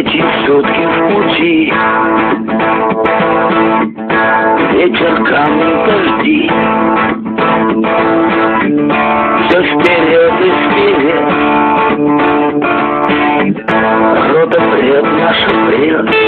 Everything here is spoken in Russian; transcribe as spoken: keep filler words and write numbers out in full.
эти сутки в пути. Ветер, камни, дожди. Все вперед и вперед. Рода пред, наша пред.